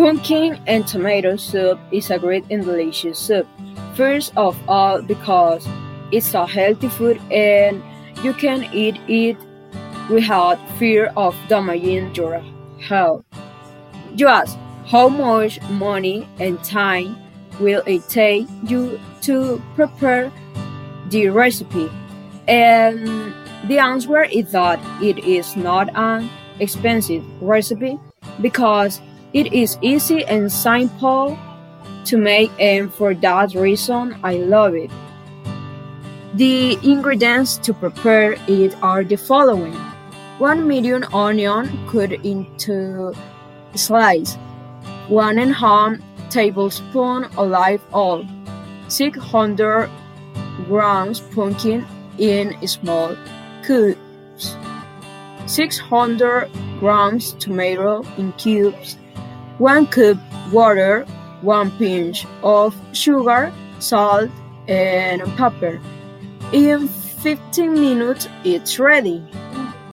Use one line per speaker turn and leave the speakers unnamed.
Pumpkin and tomato soup is a great and delicious soup. First of all, because it's a healthy food and you can eat it without fear of damaging your health. You ask, how much money and time will it take you to prepare the recipe? And the answer is that it is not an expensive recipe because it is easy and simple to make, and for that reason, I love it. The ingredients to prepare it are the following: 1 medium onion cut into slices, 1.5 tablespoon olive oil, 600 grams pumpkin in small cubes, 600 grams tomato in cubes, 1 cup water, 1 pinch of sugar, salt, and pepper. In 15 minutes it's ready.